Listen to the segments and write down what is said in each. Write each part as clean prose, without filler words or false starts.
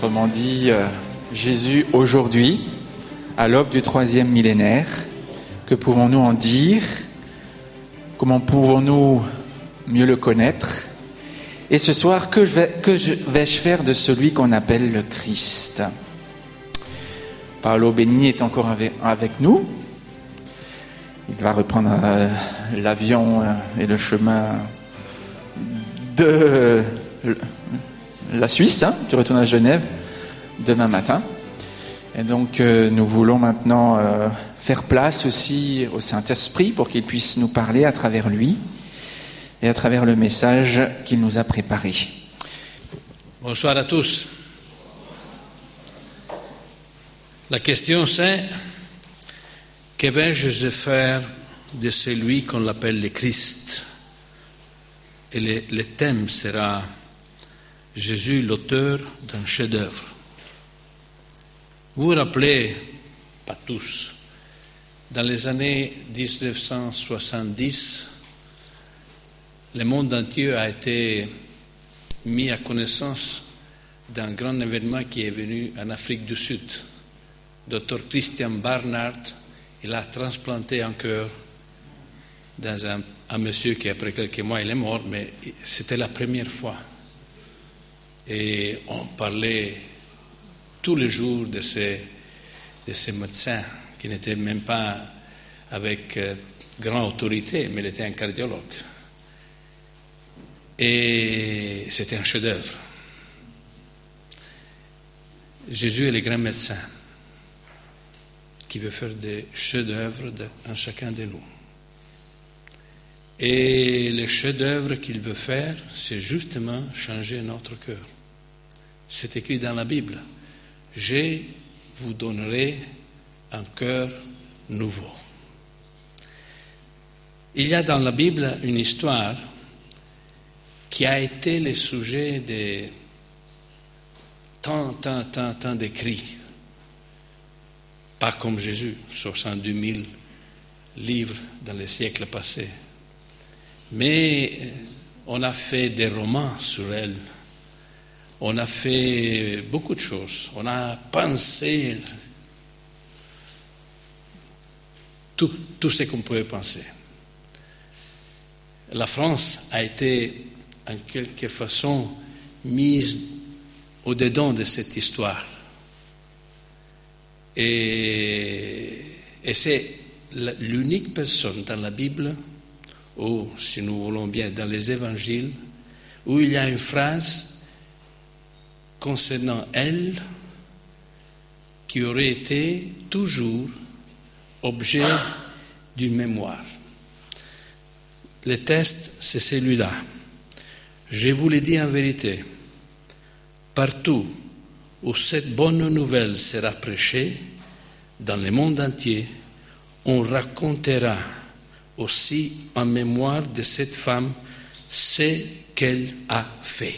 Autrement dit, Jésus aujourd'hui, à l'aube du 3e millénaire, que pouvons-nous en dire? Comment pouvons-nous mieux le connaître? Et ce soir, que vais-je faire de celui qu'on appelle le Christ? Paolo Benigni est encore avec nous. Il va reprendre l'avion et le chemin de la Suisse. Tu retournes à Genève demain matin. Et donc, nous voulons maintenant faire place aussi au Saint-Esprit pour qu'il puisse nous parler à travers lui et à travers le message qu'il nous a préparé. Bonsoir à tous. La question c'est, que vais-je faire de celui qu'on appelle le Christ? Et le thème sera Jésus, l'auteur d'un chef-d'œuvre. Vous vous rappelez, pas tous, dans les années 1970, le monde entier a été mis à connaissance d'un grand événement qui est venu en Afrique du Sud. Dr Christian Barnard, il a transplanté un cœur dans un monsieur qui, après quelques mois, il est mort, mais c'était la première fois. Et on parlait tous les jours de ces médecins qui n'étaient même pas avec grande autorité, mais il était un cardiologue. Et c'était un chef-d'œuvre. Jésus est le grand médecin qui veut faire des chefs-d'œuvre en chacun de nous. Et le chef-d'œuvre qu'il veut faire, c'est justement changer notre cœur. C'est écrit dans la Bible. Je vous donnerai un cœur nouveau. Il y a dans la Bible une histoire qui a été le sujet de tant d'écrits. Pas comme Jésus, 62 000 livres dans les siècles passés. Mais on a fait des romans sur elle. On a fait beaucoup de choses. On a pensé tout ce qu'on pouvait penser. La France a été en quelque façon mise au-dedans de cette histoire. Et c'est l'unique personne dans la Bible, ou si nous voulons bien dans les évangiles, où il y a une phrase concernant elle qui aurait été toujours objet d'une mémoire. Le texte, c'est celui-là. Je vous le dis en vérité, partout où cette bonne nouvelle sera prêchée, dans le monde entier, on racontera aussi en mémoire de cette femme ce qu'elle a fait.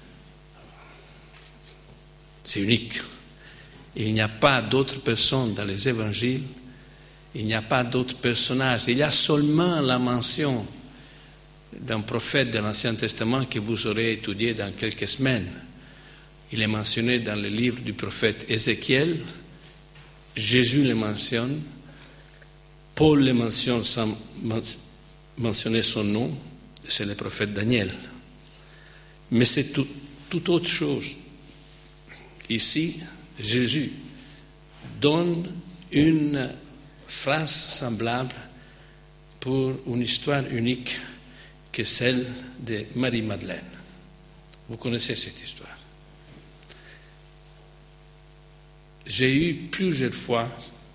C'est unique. Il n'y a pas d'autres personnes dans les évangiles, il n'y a pas d'autres personnages. Il y a seulement la mention d'un prophète de l'Ancien Testament que vous aurez étudié dans quelques semaines. Il est mentionné dans le livre du prophète Ézéchiel, Jésus le mentionne, Paul le mentionne sans mentionner son nom, c'est le prophète Daniel. Mais c'est tout autre chose. Ici, Jésus donne une phrase semblable pour une histoire unique que celle de Marie-Madeleine. Vous connaissez cette histoire. J'ai eu plusieurs fois,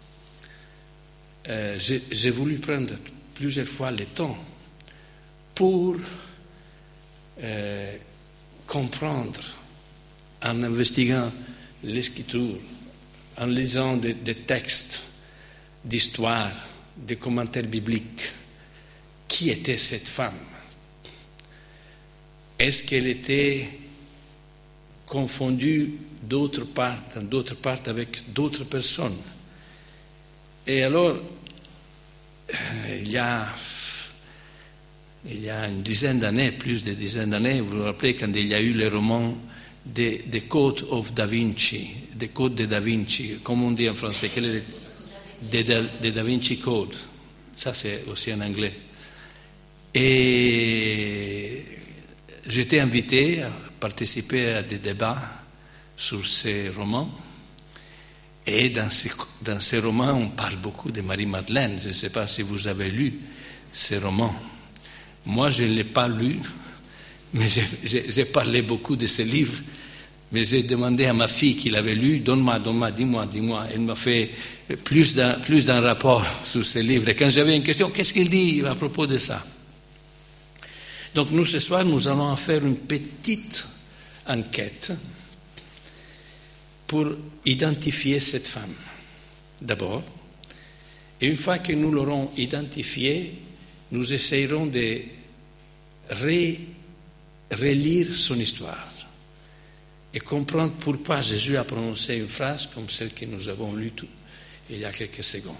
j'ai voulu prendre plusieurs fois le temps pour comprendre, en investiguant l'écriture, en lisant des textes d'histoire, des commentaires bibliques, qui était cette femme? Est-ce qu'elle était confondue dans d'autres parts avec d'autres personnes? Et alors, il y a une dizaine d'années, plus de dizaine d'années, vous vous rappelez quand il y a eu le roman des codes of Da Vinci, des codes de Da Vinci, comme on dit en français, des Da Vinci Code. Ça, c'est aussi en anglais. Et j'étais invité à participer à des débats sur ces romans. Et dans ces romans, on parle beaucoup de Marie-Madeleine. Je ne sais pas si vous avez lu ces romans. Moi, je ne l'ai pas lu, mais j'ai parlé beaucoup de ces livres. Mais j'ai demandé à ma fille qui l'avait lu, donne-moi, dis-moi. Elle m'a fait plus d'un rapport sur ces livres. Et quand j'avais une question, qu'est-ce qu'il dit à propos de ça? Donc nous, ce soir, nous allons faire une petite enquête pour identifier cette femme, d'abord. Et une fois que nous l'aurons identifiée, nous essayerons de relire son histoire et comprendre pourquoi Jésus a prononcé une phrase comme celle que nous avons lue il y a quelques secondes.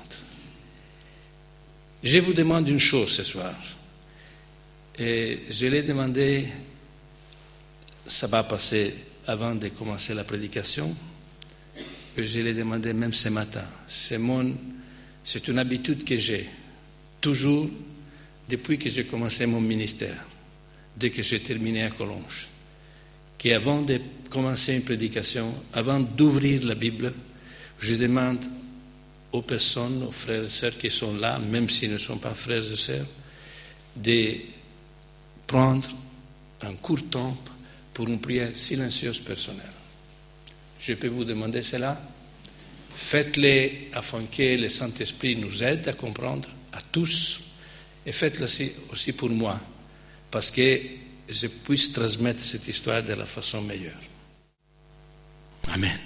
Je vous demande une chose ce soir, et je l'ai demandé, ça va passer avant de commencer la prédication, et je l'ai demandé même ce matin. C'est une habitude que j'ai, toujours, depuis que j'ai commencé mon ministère, dès que j'ai terminé à Collonges, qu'avant de commencer une prédication, avant d'ouvrir la Bible, je demande aux personnes, aux frères et sœurs qui sont là, même s'ils ne sont pas frères et sœurs, de prendre un court temps pour une prière silencieuse personnelle. Je peux vous demander cela? Faites-le afin que le Saint-Esprit nous aide à comprendre, à tous, et faites-le aussi pour moi, parce que je puisse transmettre cette histoire de la façon meilleure. Amen.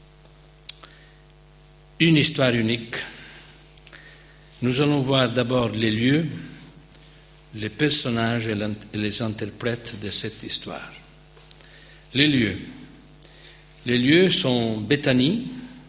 Une histoire unique. Nous allons voir d'abord les lieux, les personnages et les interprètes de cette histoire. Les lieux. Les lieux sont Béthanie,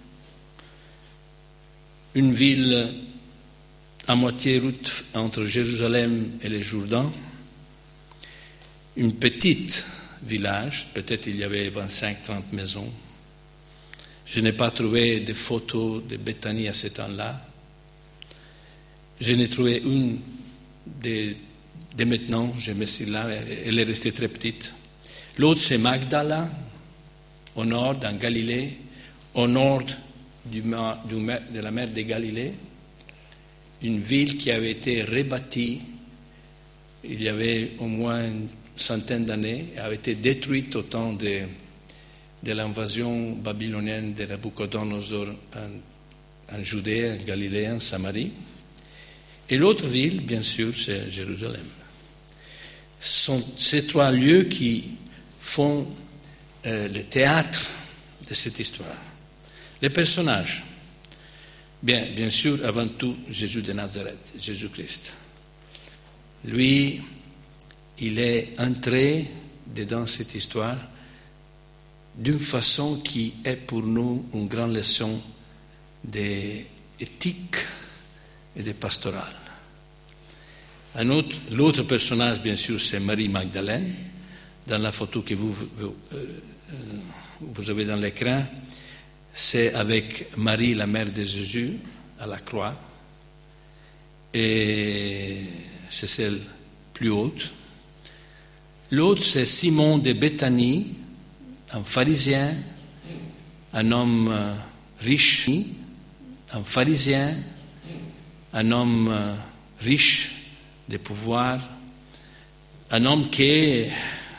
une ville à moitié route entre Jérusalem et le Jourdain, une petite village, peut-être il y avait 25-30 maisons. Je n'ai pas trouvé de photos de Béthanie à ce temps-là. Je n'ai trouvé une de maintenant, je me suis là, elle est restée très petite. L'autre, c'est Magdala, au nord, en Galilée, au nord de la mer de Galilée, une ville qui avait été rebâtie il y avait au moins une centaine d'années, avait été détruite au temps de l'invasion babylonienne de Nabucodonosor en Judée, en Galilée, en Samarie. Et l'autre ville, bien sûr, c'est Jérusalem. Ce sont ces trois lieux qui font le théâtre de cette histoire. Les personnages, bien sûr, avant tout, Jésus de Nazareth, Jésus-Christ. Lui, il est entré dans cette histoire d'une façon qui est pour nous une grande leçon d'éthique et de pastoral. L'autre personnage, bien sûr, c'est Marie-Magdalene. Dans la photo que vous avez dans l'écran, c'est avec Marie, la mère de Jésus, à la croix. Et c'est celle plus haute. L'autre, c'est Simon de Béthanie, un pharisien, un homme riche, un pharisien, un homme riche de pouvoir, un homme il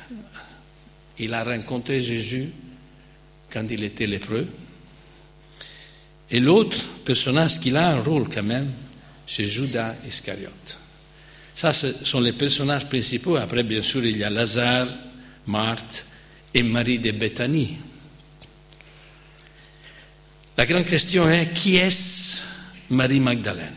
a rencontré Jésus quand il était lépreux. Et l'autre personnage qui a un rôle quand même, c'est Judas Iscariote. Ça, ce sont les personnages principaux. Après, bien sûr, il y a Lazare, Marthe et Marie de Béthanie. La grande question est, qui est-ce Marie-Magdalene?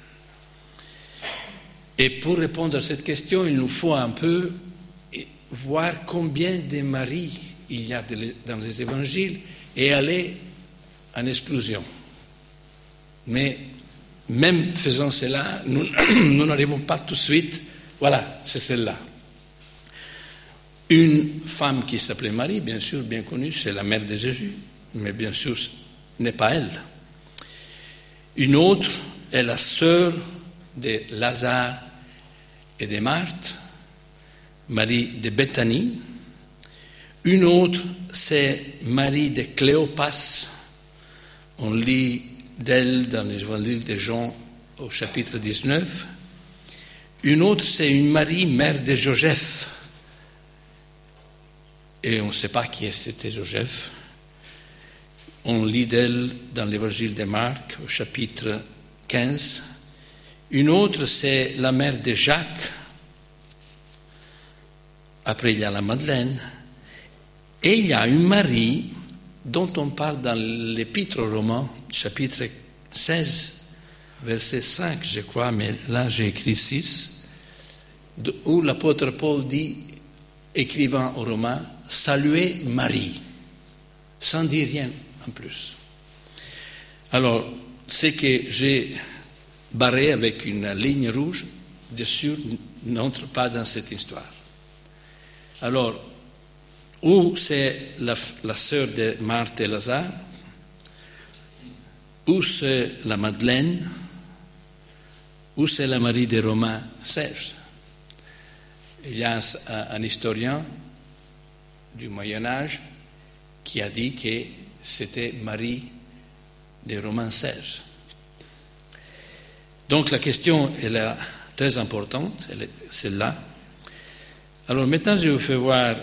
Et pour répondre à cette question, il nous faut un peu voir combien de Marie il y a dans les évangiles et aller en exclusion. Mais même faisant cela, nous n'arrivons pas tout de suite, voilà, c'est celle-là. Une femme qui s'appelait Marie, bien sûr, bien connue, c'est la mère de Jésus, mais bien sûr, ce n'est pas elle. Une autre est la sœur de Lazare et de Marthe, Marie de Béthanie. Une autre, c'est Marie de Cléopas. On lit d'elle dans l'évangile de Jean au chapitre 19. Une autre, c'est une Marie, mère de Joseph. Et on ne sait pas qui c'était Joseph. On lit d'elle dans l'évangile de Marc au chapitre 15. Une autre, c'est la mère de Jacques. Après, il y a la Madeleine. Et il y a une Marie dont on parle dans l'Épître aux Romains, chapitre 16, verset 5, je crois, mais là j'ai écrit 6, où l'apôtre Paul dit, écrivant aux Romains, « Saluez Marie », sans dire rien en plus. Alors, ce que j'ai barré avec une ligne rouge, bien sûr, n'entre pas dans cette histoire. Alors, ou c'est la sœur de Marthe et Lazare, ou c'est la Madeleine, ou c'est la Marie des Romains 16. Il y a un historien du Moyen-Âge qui a dit que c'était Marie des Romains 16. Donc la question est très importante, elle est celle-là. Alors maintenant je vous fais voir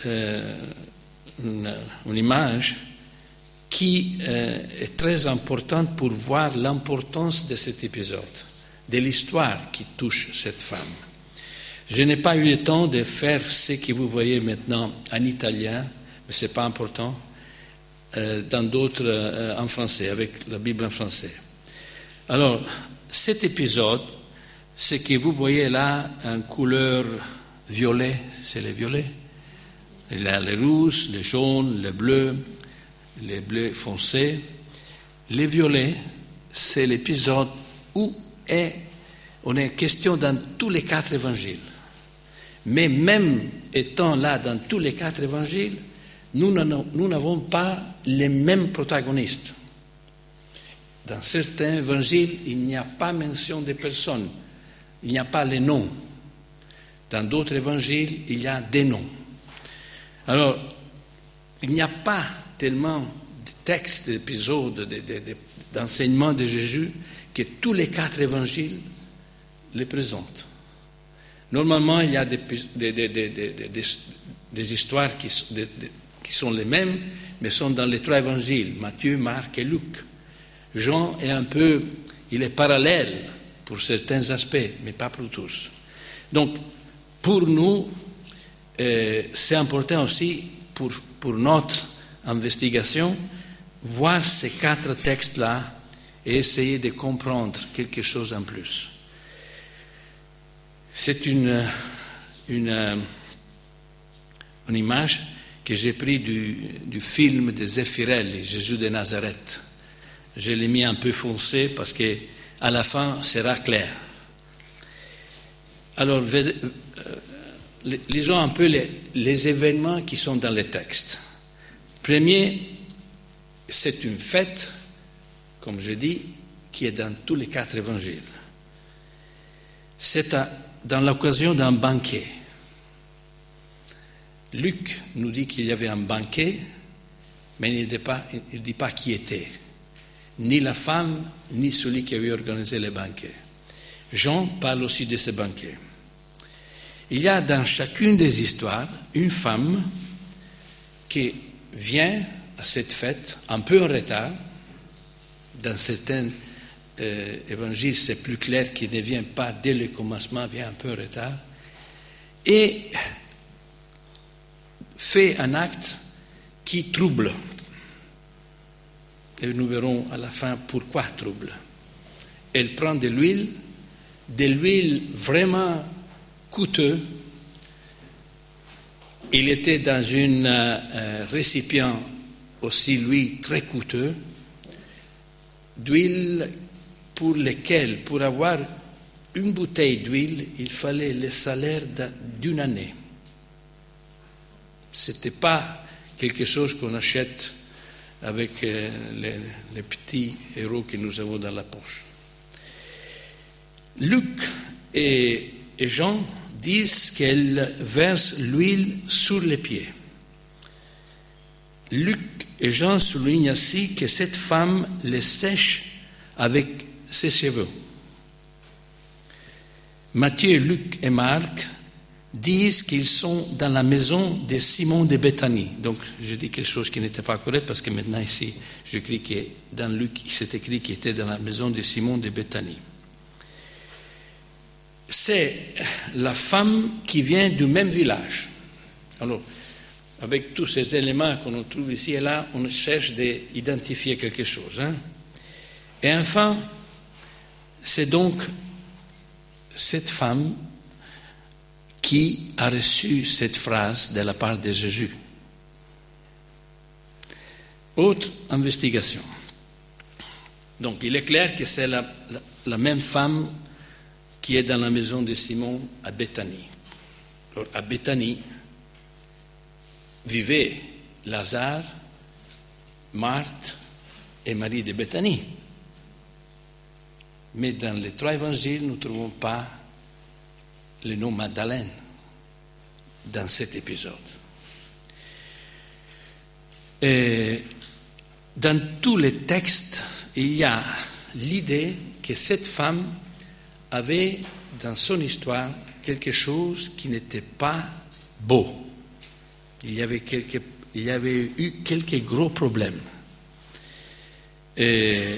une image qui est très importante pour voir l'importance de cet épisode, de l'histoire qui touche cette femme. Je n'ai pas eu le temps de faire ce que vous voyez maintenant en italien, mais ce n'est pas important, dans d'autres en français, avec la Bible en français. Alors, cet épisode, ce que vous voyez là en couleur violet, c'est le violet. Il y a les rouges, les jaunes, les bleus foncés. Les violets, c'est l'épisode où on est question dans tous les 4 évangiles. Mais même étant là dans tous les 4 évangiles, nous n'avons pas les mêmes protagonistes. Dans certains évangiles, il n'y a pas mention des personnes, il n'y a pas les noms. Dans d'autres évangiles, il y a des noms. Alors, il n'y a pas tellement de textes, d'épisodes, d'enseignements de Jésus que tous les 4 évangiles les présentent. Normalement, il y a des histoires qui sont les mêmes, mais sont dans les 3 évangiles, Matthieu, Marc et Luc. Jean est il est parallèle pour certains aspects, mais pas pour tous. Donc, pour nous, c'est important aussi pour notre investigation, voir ces 4 textes-là et essayer de comprendre quelque chose en plus. C'est une image que j'ai prise du film de Zeffirelli, Jésus de Nazareth. Je l'ai mis un peu foncé parce qu'à la fin, ça sera clair. Alors, lisons un peu les événements qui sont dans les textes. Premier, c'est une fête, comme je dis, qui est dans tous les 4 évangiles. C'est dans l'occasion d'un banquet. Luc nous dit qu'il y avait un banquet, mais il ne dit pas qui était, ni la femme, ni celui qui avait organisé le banquet. Jean parle aussi de ce banquet. Il y a dans chacune des histoires une femme qui vient à cette fête un peu en retard. Dans certains évangiles, c'est plus clair qu'il ne vient pas dès le commencement, vient un peu en retard, et fait un acte qui trouble. Et nous verrons à la fin pourquoi trouble. Elle prend de l'huile vraiment coûteux. Il était dans un récipient aussi, lui, très coûteux, d'huile pour avoir une bouteille d'huile, il fallait le salaire d'une année. Ce n'était pas quelque chose qu'on achète avec les petits euros que nous avons dans la poche. Luc et Jean disent qu'elle verse l'huile sur les pieds. Luc et Jean soulignent ainsi que cette femme les sèche avec ses cheveux. Matthieu, Luc et Marc disent qu'ils sont dans la maison de Simon de Béthanie. Donc, je dis quelque chose qui n'était pas correct parce que maintenant ici, j'écris que dans Luc, il s'est écrit qu'il était dans la maison de Simon de Béthanie. C'est la femme qui vient du même village. Alors, avec tous ces éléments qu'on trouve ici et là, on cherche d'identifier quelque chose. Et enfin, c'est donc cette femme qui a reçu cette phrase de la part de Jésus. Autre investigation. Donc, il est clair que c'est la même femme qui est dans la maison de Simon à Béthanie. Alors, à Béthanie vivaient Lazare, Marthe et Marie de Béthanie. Mais dans les 3 évangiles, nous ne trouvons pas le nom Magdalène dans cet épisode. Et dans tous les textes, il y a l'idée que cette femme avait dans son histoire quelque chose qui n'était pas beau. Il y avait eu quelques gros problèmes. Et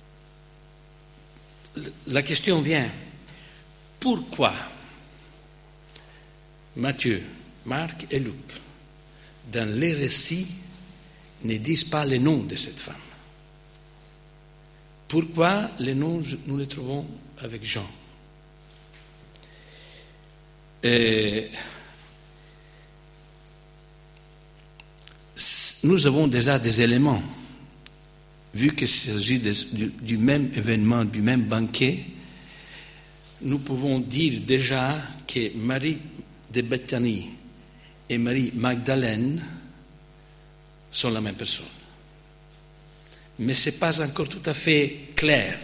la question vient, pourquoi Matthieu, Marc et Luc, dans les récits, ne disent pas le nom de cette femme? Pourquoi les noms, nous les trouvons avec Jean? Et nous avons déjà des éléments. Vu qu'il s'agit du même événement, du même banquet, nous pouvons dire déjà que Marie de Béthanie et Marie Magdalène sont la même personne. Mais ce n'est pas encore tout à fait clair.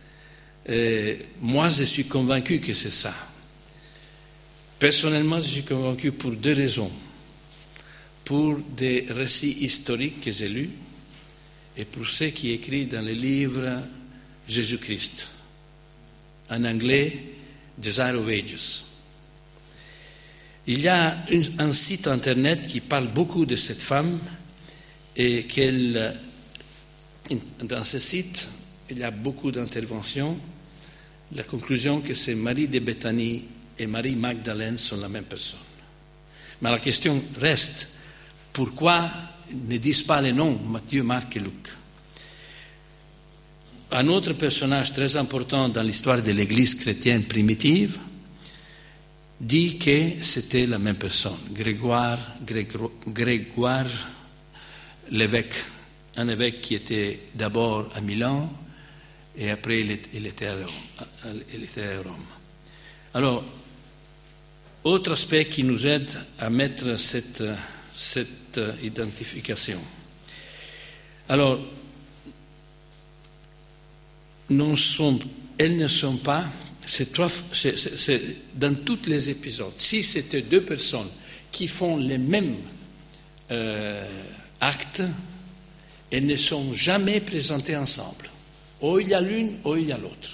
Moi, je suis convaincu que c'est ça. Personnellement, je suis convaincu pour 2 raisons. Pour des récits historiques que j'ai lus et pour ce qui est écrit dans le livre Jésus-Christ, en anglais, Desire of Ages. Il y a un site internet qui parle beaucoup de cette femme et dans ce site, il y a beaucoup d'interventions. La conclusion que c'est Marie de Béthanie et Marie Magdalène sont la même personne. Mais la question reste, pourquoi ne disent pas les noms Matthieu, Marc et Luc? Un autre personnage très important dans l'histoire de l'Église chrétienne primitive dit que c'était la même personne, Grégoire l'évêque, un évêque qui était d'abord à Milan et après il était à Rome. Alors, autre aspect qui nous aide à mettre cette identification. Alors, elles ne sont pas, c'est dans tous les épisodes, si c'était 2 personnes qui font les mêmes actes, elles ne sont jamais présentées ensemble. Ou il y a l'une, ou il y a l'autre.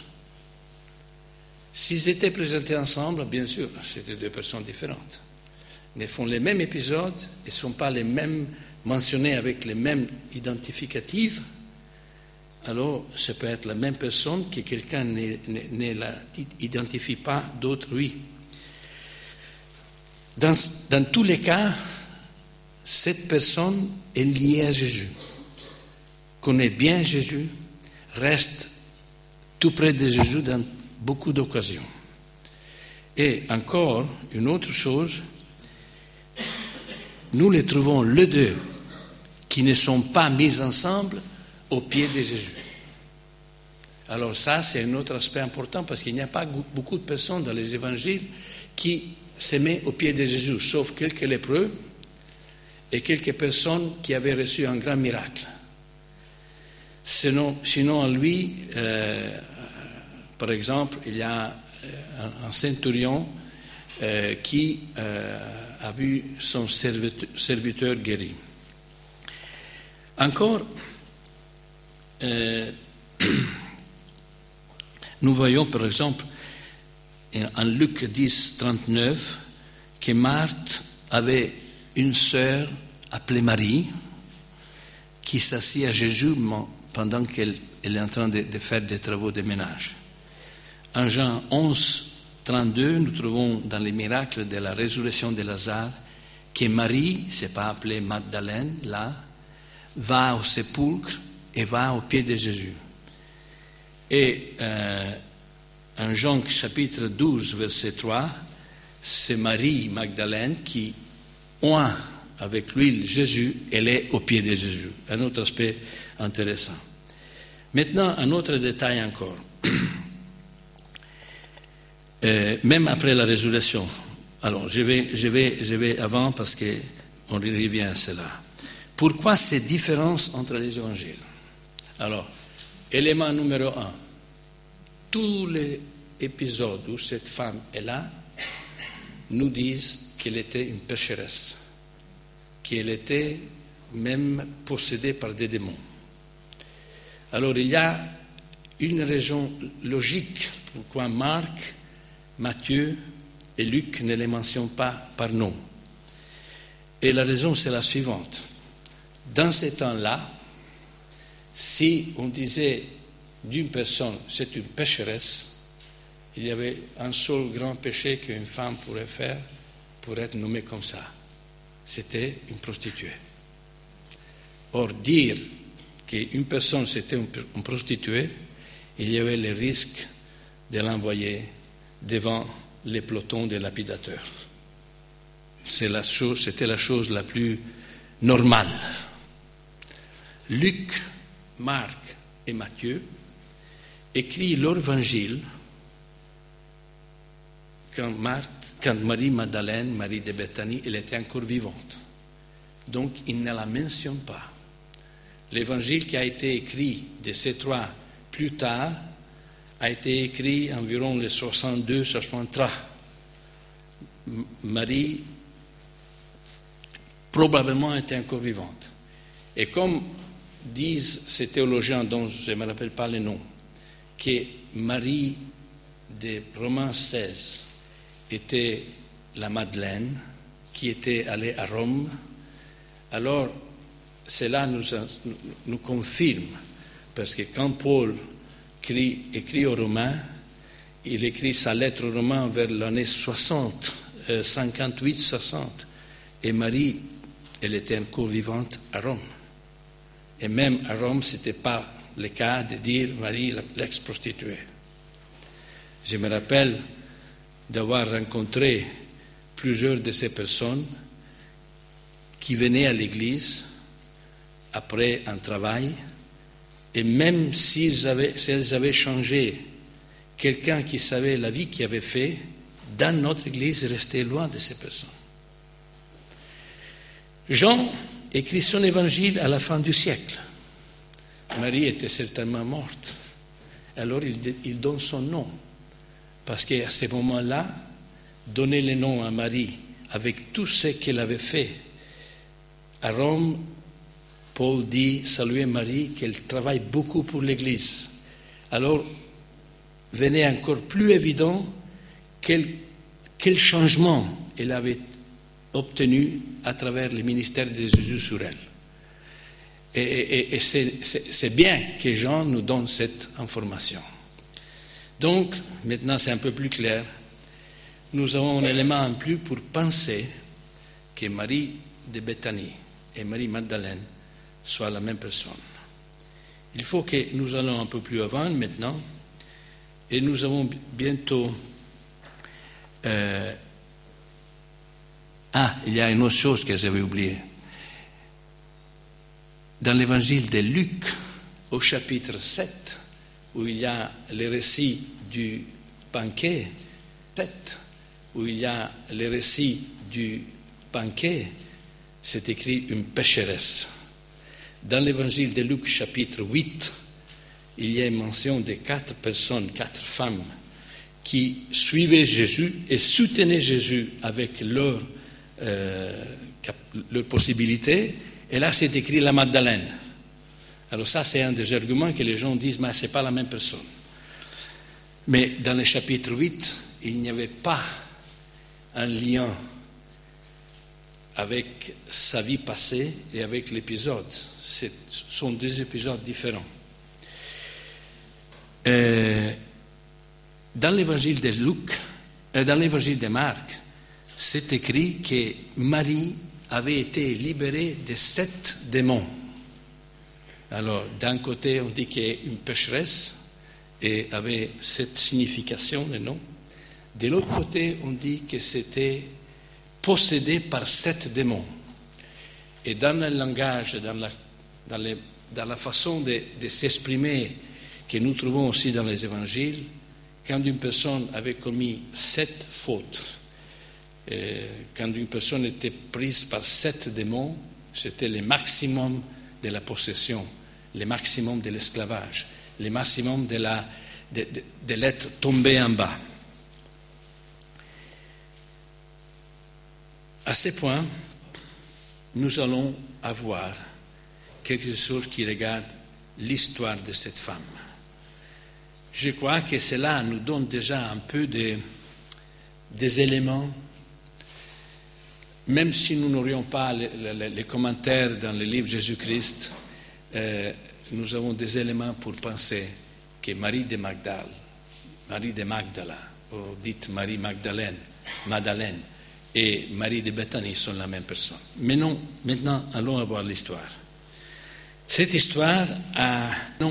S'ils étaient présentés ensemble, bien sûr, c'était 2 personnes différentes. Ils font les mêmes épisodes, ils ne sont pas les mêmes mentionnés avec les mêmes identificatifs. Alors, ça peut être la même personne que quelqu'un ne l'identifie pas, d'autres oui. Dans tous les cas, cette personne est liée à Jésus, connaît bien Jésus, reste tout près de Jésus dans beaucoup d'occasions. Et encore, une autre chose, nous les trouvons les 2 qui ne sont pas mis ensemble au pied de Jésus. Alors ça, c'est un autre aspect important parce qu'il n'y a pas beaucoup de personnes dans les évangiles qui se mettent au pied de Jésus, sauf quelques lépreux et quelques personnes qui avaient reçu un grand miracle. Sinon lui, par exemple, il y a un centurion qui a vu son serviteur guéri. Encore, nous voyons par exemple en Luc 10, 39 que Marthe avait une sœur appelée Marie qui s'assit à Jésus pendant qu'elle est en train de faire des travaux de ménage. En Jean 11, 32, nous trouvons dans les miracles de la résurrection de Lazare que Marie, c'est pas appelée Magdalène là, va au sépulcre et va au pied de Jésus. Et en Jean chapitre 12, verset 3, c'est Marie Magdalène qui oint avec l'huile Jésus, elle est au pied de Jésus. Un autre aspect intéressant. Maintenant, un autre détail encore. Même après la résurrection. Alors, je vais avant parce qu'on revient à cela. Pourquoi ces différences entre les évangiles? Alors, élément numéro 1. Tous les épisodes où cette femme est là nous disent qu'elle était une pécheresse, qu'elle était même possédée par des démons. Alors il y a une raison logique pourquoi Marc, Matthieu et Luc ne les mentionnent pas par nom. Et la raison c'est la suivante. Dans ces temps-là, si on disait d'une personne c'est une pécheresse, il y avait un seul grand péché qu'une femme pourrait faire pour être nommée comme ça. C'était une prostituée. Or, dire qu'une personne c'était une prostituée, il y avait le risque de l'envoyer devant les pelotons des lapidateurs. C'était la chose la plus normale. Luc, Marc et Matthieu écrivent leur évangile quand Marie-Madeleine, Marie de Béthanie, elle était encore vivante. Donc, ils ne la mentionnent pas. L'évangile qui a été écrit de ces trois plus tard a été écrit environ les 62-63. Marie probablement était encore vivante. Et comme disent ces théologiens dont je ne me rappelle pas les noms, que Marie de Romains 16 était la Madeleine qui était allée à Rome, alors cela nous confirme, parce que quand Paul écrit aux Romains, il écrit sa lettre aux Romains vers l'année 60, 58-60, et Marie, elle était encore vivante à Rome. Et même à Rome, ce n'était pas le cas de dire Marie, l'ex-prostituée. Je me rappelle d'avoir rencontré plusieurs de ces personnes qui venaient à l'église après un travail, et même s'ils avaient changé quelqu'un qui savait la vie qu'ils avaient fait, dans notre église, restait loin de ces personnes. Jean écrit son évangile à la fin du siècle. Marie était certainement morte. Alors il donne son nom. Parce qu'à ce moment-là, donner le nom à Marie avec tout ce qu'elle avait fait à Rome, Paul dit, saluez Marie, qu'elle travaille beaucoup pour l'Église. Alors, venait encore plus évident quel changement elle avait obtenu à travers le ministère de Jésus sur elle. Et c'est bien que Jean nous donne cette information. Donc, maintenant c'est un peu plus clair. Nous avons un élément en plus pour penser que Marie de Béthanie et Marie Magdalène soient la même personne. Il faut que nous allons un peu plus avant maintenant, et nous avons bientôt... il y a une autre chose que j'avais oubliée. Dans l'évangile de Luc, au chapitre 7, où il y a le récit du banquet, c'est écrit une pécheresse. Dans l'évangile de Luc, chapitre 8, il y a une mention de 4 personnes, 4 femmes, qui suivaient Jésus et soutenaient Jésus avec leurs possibilités. Et là, c'est écrit la Magdalène. Alors ça, c'est un des arguments que les gens disent, mais ce n'est pas la même personne. Mais dans le chapitre 8, il n'y avait pas un lien avec sa vie passée et avec l'épisode. Ce sont 2 épisodes différents. Dans l'évangile de Luc, dans l'évangile de Marc, c'est écrit que Marie avait été libérée de 7 démons. Alors, d'un côté, on dit qu'elle est une pécheresse et avait cette signification, le nom. De l'autre côté, on dit que c'était possédé par 7 démons. Et dans le langage, dans la façon de s'exprimer que nous trouvons aussi dans les évangiles, quand une personne avait commis 7 fautes, quand une personne était prise par 7 démons, c'était le maximum de la possession, le maximum de l'esclavage, le maximum de l'être tombé en bas. À ce point, nous allons avoir quelque chose qui regarde l'histoire de cette femme. Je crois que cela nous donne déjà un peu des éléments, même si nous n'aurions pas les commentaires dans le livre Jésus-Christ, nous avons des éléments pour penser que Marie de Magdala, ou dite Marie Magdalène, et Marie de Béthanie sont la même personne. Mais non, maintenant, allons voir l'histoire. Cette histoire a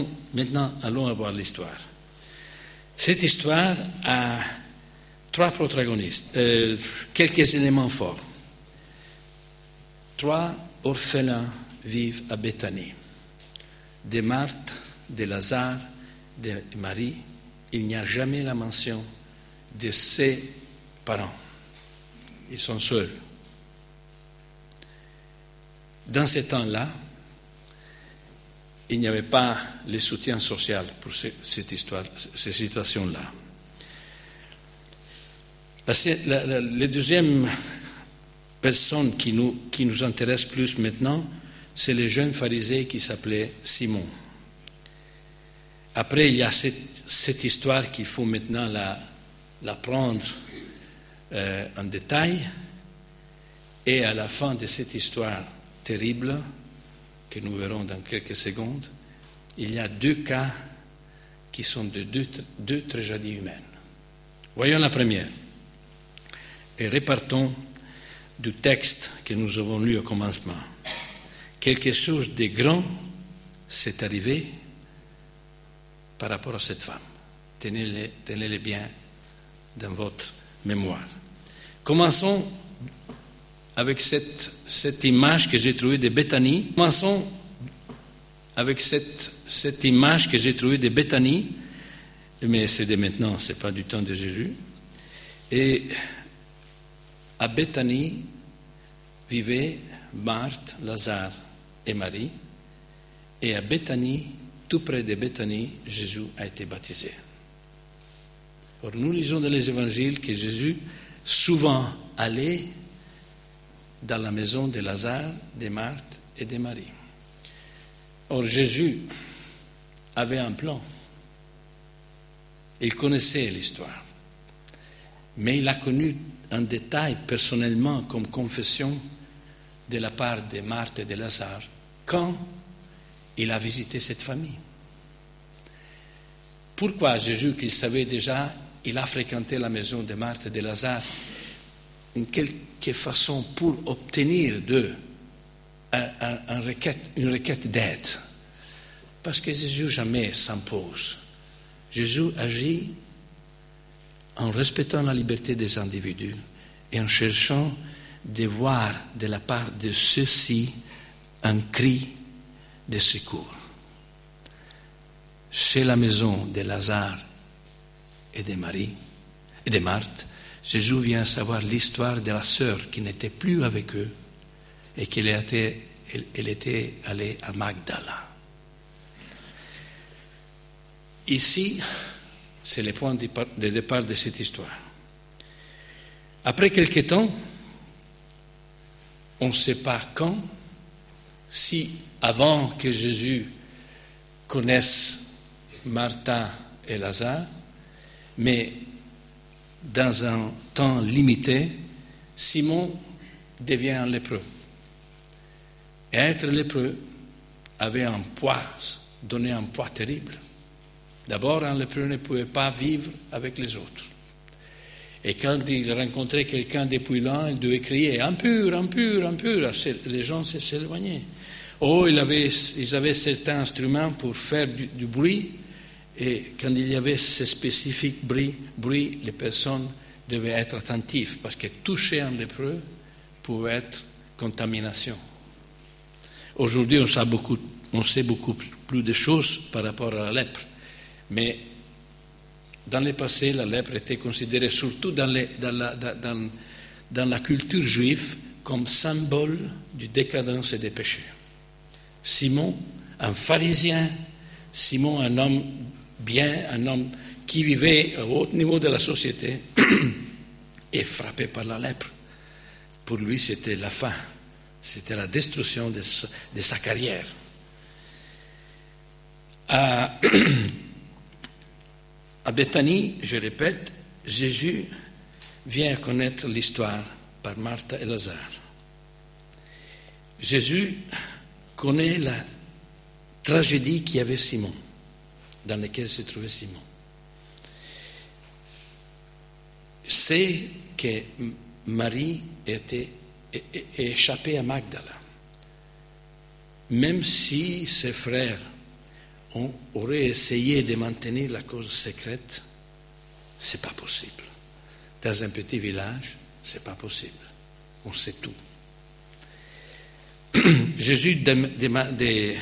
3 protagonistes, quelques éléments forts. 3 orphelins vivent à Béthanie. De Marthe, de Lazare, de Marie, il n'y a jamais la mention de ses parents. Ils sont seuls. Dans ce temps-là, il n'y avait pas le soutien social pour cette histoire, ces situations-là. La deuxième personne qui nous intéresse plus maintenant, c'est le jeune pharisien qui s'appelait Simon. Après, il y a cette histoire qu'il faut maintenant la prendre en détail. Et à la fin de cette histoire terrible, que nous verrons dans quelques secondes, il y a 2 cas qui sont de 2 tragédies humaines. Voyons la première. Et repartons du texte que nous avons lu au commencement. Quelque chose de grand s'est arrivé par rapport à cette femme. Tenez-le bien dans votre mémoire. Commençons avec cette image que j'ai trouvée de Béthanie. Commençons avec cette image que j'ai trouvée de Béthanie, mais c'est de maintenant, ce n'est pas du temps de Jésus. Et à Béthanie vivaient Marthe, Lazare et Marie. Et à Béthanie, tout près de Béthanie, Jésus a été baptisé. Or, nous lisons dans les évangiles que Jésus souvent allait dans la maison de Lazare, de Marthe et de Marie. Or, Jésus avait un plan. Il connaissait l'histoire. Mais il a connu en détail, personnellement, comme confession de la part de Marthe et de Lazare, quand il a visité cette famille. Pourquoi Jésus, qu'il savait déjà, il a fréquenté la maison de Marthe et de Lazare en quelque façon pour obtenir d'eux une requête d'aide. Parce que Jésus jamais s'impose. Jésus agit en respectant la liberté des individus et en cherchant de voir de la part de ceux-ci un cri de secours. Chez la maison de Lazare et de Marie et de Marthe, Jésus vient savoir l'histoire de la sœur qui n'était plus avec eux et qu'elle était allée à Magdala. Ici, c'est le point de départ de cette histoire. Après quelque temps, on ne sait pas quand, si avant que Jésus connaisse Martha et Lazare, mais dans un temps limité, Simon devient un lépreux. Et être lépreux avait un poids, donnait un poids terrible. D'abord, un lépreux ne pouvait pas vivre avec les autres. Et quand il rencontrait quelqu'un depuis loin, il devait crier « impur, impur, impur ». Les gens s'éloignaient. Ils avaient certains instruments pour faire du bruit, et quand il y avait ce spécifique bruit, les personnes devaient être attentives, parce que toucher un lépreux pouvait être contamination. Aujourd'hui, on sait beaucoup plus de choses par rapport à la lèpre, mais dans le passé, la lèpre était considérée, surtout dans la culture juive, comme symbole du décadence et des péchés. Simon, un pharisien, Simon, un homme bien, un homme qui vivait au haut niveau de la société, est frappé par la lèpre. Pour lui, c'était la fin, c'était la destruction de sa carrière. À Béthanie, je répète, Jésus vient connaître l'histoire par Marthe et Lazare. Jésus connaît la tragédie qu'il y avait Simon, dans laquelle se trouvait Simon. C'est que Marie est échappée à Magdala. Même si ses frères aurait essayé de maintenir la cause secrète, c'est pas possible. Dans un petit village, c'est pas possible. On sait tout. Jésus de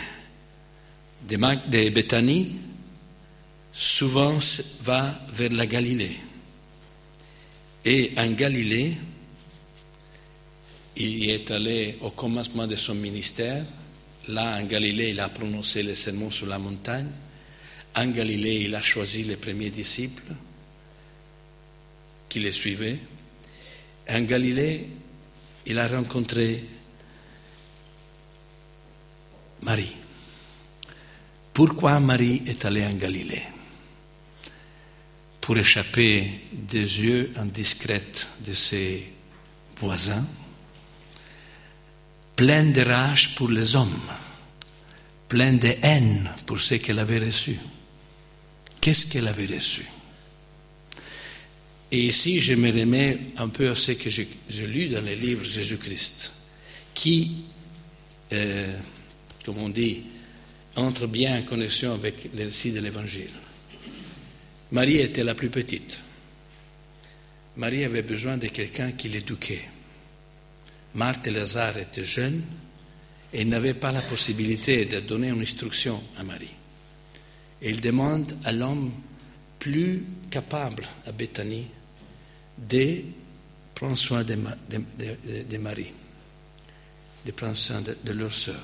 Béthanie souvent va vers la Galilée. Et en Galilée, il est allé au commencement de son ministère. Là, en Galilée, il a prononcé le sermon sur la montagne. En Galilée, il a choisi les premiers disciples qui les suivaient. En Galilée, il a rencontré Marie. Pourquoi Marie est allée en Galilée? Pour échapper des yeux indiscrets de ses voisins, pleine de rage pour les hommes, pleine de haine pour ce qu'elle avait reçu. Qu'est-ce qu'elle avait reçu? Et ici, je me remets un peu à ce que j'ai lu dans les livres Jésus-Christ, qui, comme on dit, entre bien en connexion avec le récit de l'Évangile. Marie était la plus petite. Marie avait besoin de quelqu'un qui l'éduquait. Marthe et Lazare étaient jeunes et ils n'avaient pas la possibilité de donner une instruction à Marie. Et il demande à l'homme plus capable à Béthanie de prendre soin de Marie, de prendre soin de leur sœur.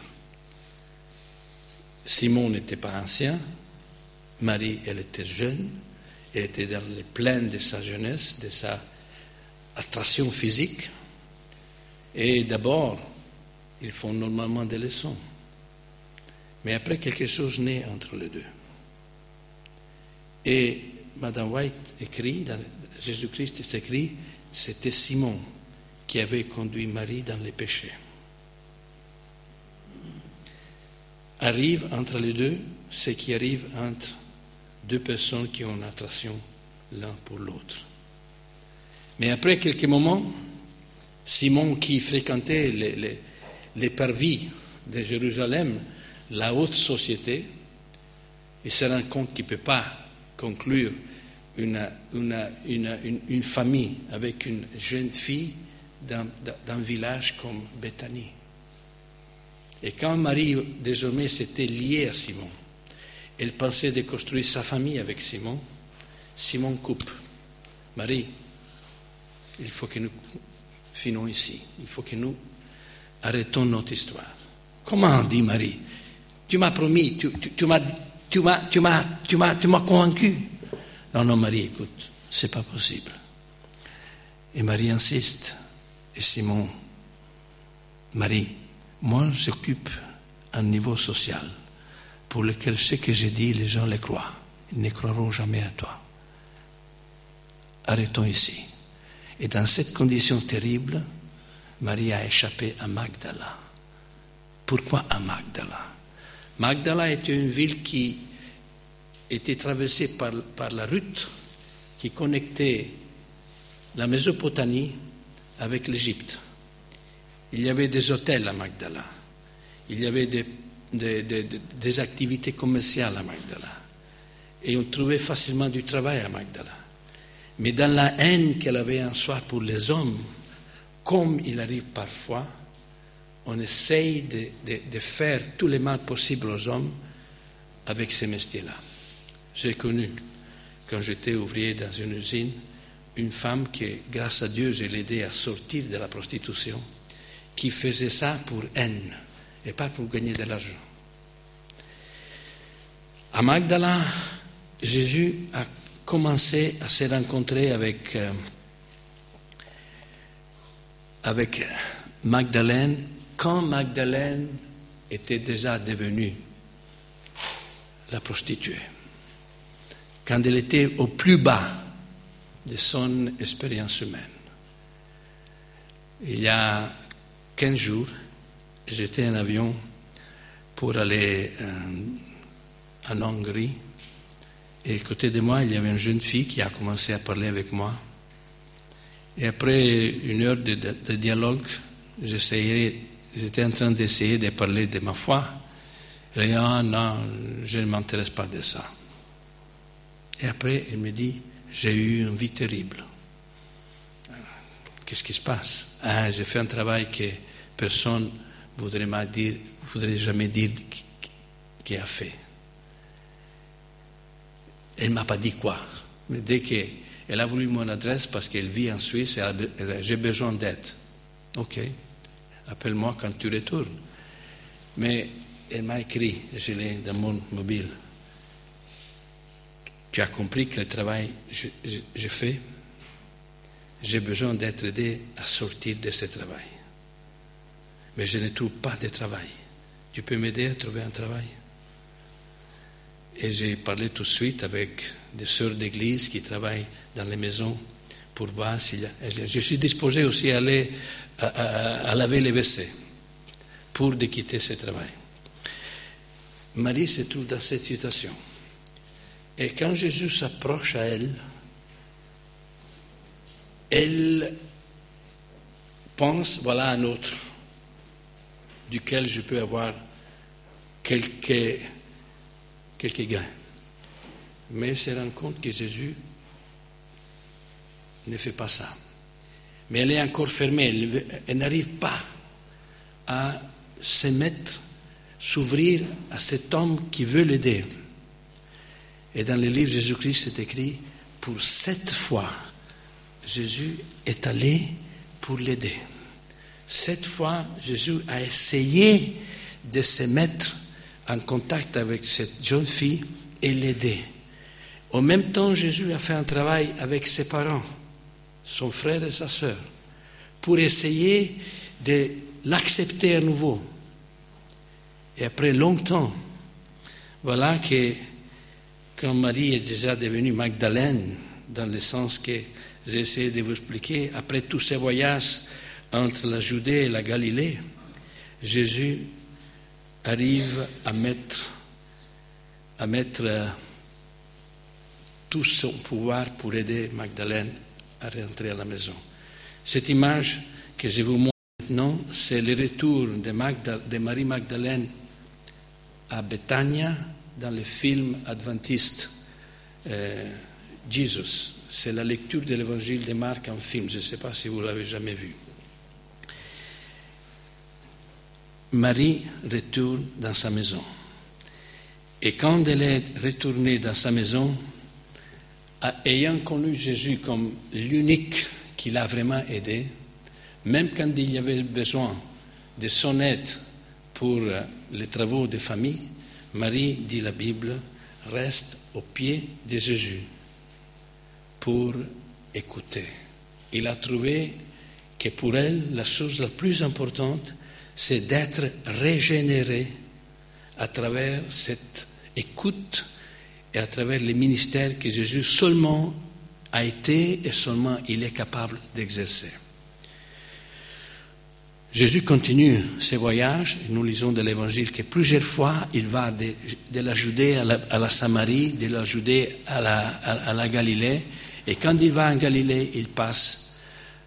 Simon n'était pas ancien, Marie, elle était jeune, elle était dans les plaines de sa jeunesse, de sa attraction physique. Et d'abord, ils font normalement des leçons. Mais après, quelque chose naît entre les deux. Et Madame White écrit, dans Jésus-Christ s'écrit, c'était Simon qui avait conduit Marie dans les péchés. Arrive entre les deux ce qui arrive entre deux personnes qui ont une attraction l'un pour l'autre. Mais après quelques moments, Simon, qui fréquentait les parvis de Jérusalem, la haute société, il se rend compte qu'il ne peut pas conclure une famille avec une jeune fille d'un village comme Béthanie. Et quand Marie, désormais, s'était liée à Simon, elle pensait de construire sa famille avec Simon. Simon coupe. Marie, il faut que nous finissons ici. Il faut que nous arrêtons notre histoire. Comment, dit Marie? Tu m'as promis, tu m'as convaincu. Non, Marie, écoute, c'est pas possible. Et Marie insiste. Et Simon, Marie, moi j'occupe un niveau social pour lequel ce que j'ai dit, les gens le croient. Ils ne croiront jamais à toi. Arrêtons ici. Et dans cette condition terrible, Marie a échappé à Magdala. Pourquoi à Magdala? Magdala était une ville qui était traversée par la route qui connectait la Mésopotamie avec l'Égypte. Il y avait des hôtels à Magdala. Il y avait des activités commerciales à Magdala. Et on trouvait facilement du travail à Magdala. Mais dans la haine qu'elle avait en soi pour les hommes, comme il arrive parfois, on essaye de faire tous les mal possibles aux hommes avec ces métiers-là. J'ai connu, quand j'étais ouvrier dans une usine, une femme qui, grâce à Dieu, je l'ai aidée à sortir de la prostitution, qui faisait ça pour haine et pas pour gagner de l'argent. À Magdala, Jésus a commencé à se rencontrer avec Magdalène quand Magdalène était déjà devenue la prostituée, quand elle était au plus bas de son expérience humaine. Il y a 15 jours, j'étais en avion pour aller en Hongrie, et à côté de moi, il y avait une jeune fille qui a commencé à parler avec moi. Et après une heure de dialogue, j'étais en train d'essayer de parler de ma foi. Elle a dit, ah non, je ne m'intéresse pas de ça. Et après, elle me dit, j'ai eu une vie terrible. Qu'est-ce qui se passe? Ah, j'ai fait un travail que personne ne voudrait jamais dire qu'il a fait. Elle ne m'a pas dit quoi. Mais dès qu'elle a voulu mon adresse parce qu'elle vit en Suisse, elle a dit, j'ai besoin d'aide. Ok, appelle-moi quand tu retournes. Mais elle m'a écrit, je l'ai dans mon mobile. Tu as compris quel travail je fais? J'ai besoin d'être aidé à sortir de ce travail. Mais je ne trouve pas de travail. Tu peux m'aider à trouver un travail? Et j'ai parlé tout de suite avec des sœurs d'église qui travaillent dans les maisons pour voir s'il y a... Je suis disposé aussi à aller à laver les WC pour de quitter ce travail. Marie se trouve dans cette situation. Et quand Jésus s'approche à elle, elle pense, voilà un autre duquel je peux avoir quelques gains. Mais elle se rend compte que Jésus ne fait pas ça. Mais elle est encore fermée, elle n'arrive pas à se mettre, s'ouvrir à cet homme qui veut l'aider. Et dans le livre Jésus-Christ, c'est écrit, pour 7 fois, Jésus est allé pour l'aider. 7 fois, Jésus a essayé de se mettre en contact avec cette jeune fille et l'aider. En même temps, Jésus a fait un travail avec ses parents, son frère et sa sœur, pour essayer de l'accepter à nouveau. Et après longtemps, voilà que quand Marie est déjà devenue Magdalène, dans le sens que j'ai essayé de vous expliquer, après tous ces voyages entre la Judée et la Galilée, Jésus arrive à mettre tout son pouvoir pour aider Magdalène à rentrer à la maison. Cette image que je vous montre maintenant, c'est le retour de Marie Magdalène à Bethania dans le film adventiste Jesus. C'est la lecture de l'évangile de Marc en film. Je ne sais pas si vous l'avez jamais vu. Marie retourne dans sa maison. Et quand elle est retournée dans sa maison, ayant connu Jésus comme l'unique qui l'a vraiment aidé, même quand il y avait besoin des sonnettes pour les travaux de famille, Marie, dit la Bible, reste au pied de Jésus pour écouter. Il a trouvé que pour elle, la chose la plus importante, c'est d'être régénérée à travers cette écoute et à travers les ministères que Jésus seulement a été et seulement il est capable d'exercer. Jésus continue ses voyages. Nous lisons de l'Évangile que plusieurs fois il va de la Judée à la Samarie, de la Judée à la Galilée. Et quand il va en Galilée, il passe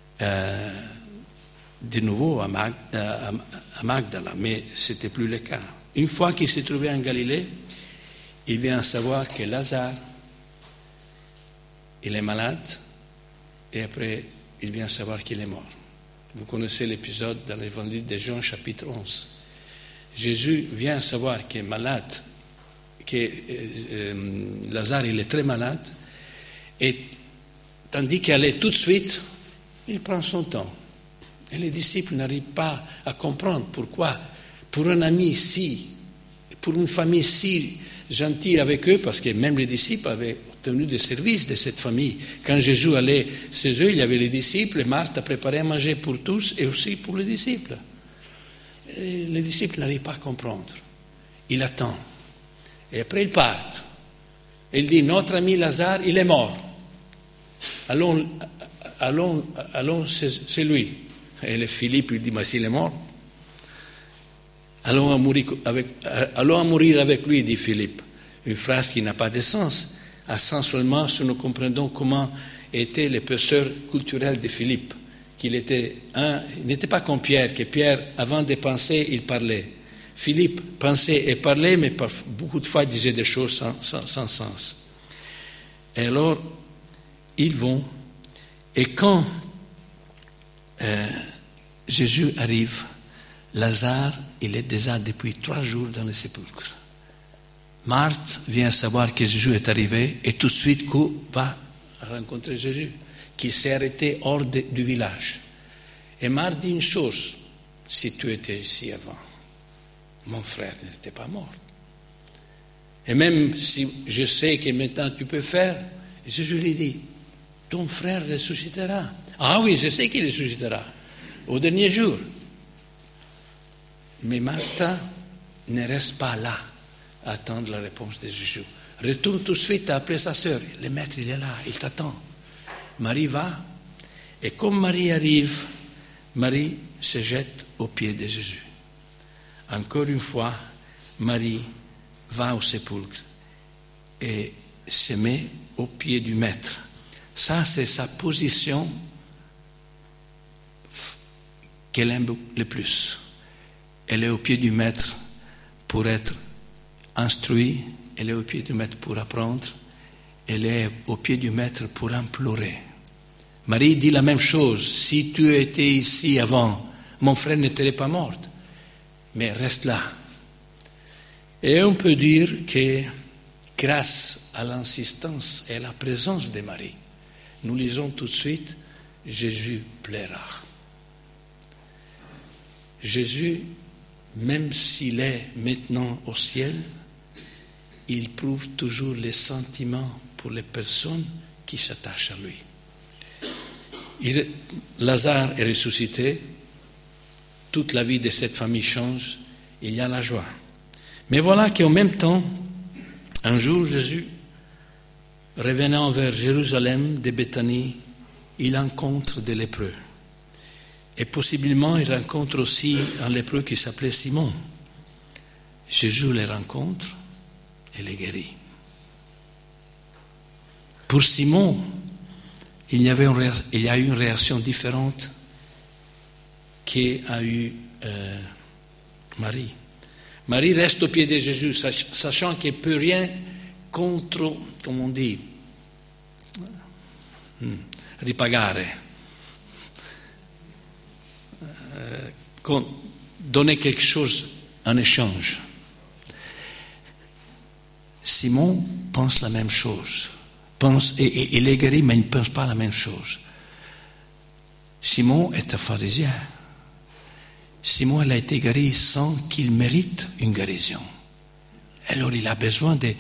de nouveau à Magdala, mais ce n'était plus le cas. Une fois qu'il s'est trouvé en Galilée, il vient savoir que Lazare, il est malade, et après, il vient savoir qu'il est mort. Vous connaissez l'épisode dans l'Évangile de Jean, chapitre 11. Jésus vient savoir qu'il est malade, que Lazare, il est très malade, et tandis qu'il allait tout de suite, il prend son temps. Et les disciples n'arrivent pas à comprendre pourquoi, pour un ami si, pour une famille si gentille avec eux, parce que même les disciples avaient obtenu des services de cette famille. Quand Jésus allait chez eux, il y avait les disciples, et Marthe a préparé à manger pour tous et aussi pour les disciples. Et les disciples n'arrivent pas à comprendre. Il attend. Et après, ils partent. Et il dit, notre ami Lazare, il est mort. Allons c'est lui. Et le Philippe lui dit, mais s'il est mort, allons à mourir avec lui, dit Philippe. Une phrase qui n'a pas de sens. À sens seulement si nous comprenons comment étaient les pêcheurs culturels de Philippe. Il n'était pas comme Pierre, que Pierre, avant de penser, il parlait. Philippe pensait et parlait, mais beaucoup de fois disait des choses sans sens. Et alors, ils vont, et quand Jésus arrive, Lazare, il est déjà depuis 3 jours dans le sépulcre. Marthe vient savoir que Jésus est arrivé et tout de suite va rencontrer Jésus, qui s'est arrêté hors du village. Et Marthe dit une chose, si tu étais ici avant, mon frère n'était pas mort. Et même si je sais que maintenant tu peux faire, Jésus lui dit, ton frère ressuscitera. Ah oui, je sais qu'il ressuscitera au dernier jour. Mais Marthe ne reste pas là à attendre la réponse de Jésus. Retourne tout de suite après sa sœur. Le maître, il est là, il t'attend. Marie va, et comme Marie arrive, Marie se jette aux pieds de Jésus. Encore une fois, Marie va au sépulcre et se met aux pieds du maître. Ça, c'est sa position qu'elle aime le plus. Elle est au pied du maître pour être instruite, elle est au pied du maître pour apprendre, elle est au pied du maître pour implorer. Marie dit la même chose, si tu étais ici avant, mon frère n'était pas mort, mais reste là. Et on peut dire que grâce à l'insistance et à la présence de Marie, nous lisons tout de suite, Jésus plaira. Jésus, même s'il est maintenant au ciel, il prouve toujours les sentiments pour les personnes qui s'attachent à lui. Lazare est ressuscité, toute la vie de cette famille change, il y a la joie. Mais voilà qu'en même temps, un jour, Jésus, revenant vers Jérusalem de Béthanie, il rencontre des lépreux. Et possiblement, il rencontre aussi un lépreux qui s'appelait Simon. Jésus les rencontre et les guérit. Pour Simon, il y a eu une réaction différente qu'a eu Marie. Marie reste au pied de Jésus, sachant qu'elle ne peut rien contre, comme on dit, ripagare, donner quelque chose en échange. Simon pense la même chose. Et il est guéri, mais il ne pense pas la même chose. Simon est un pharisien. Simon elle a été guéri sans qu'il mérite une guérison. Alors il a besoin de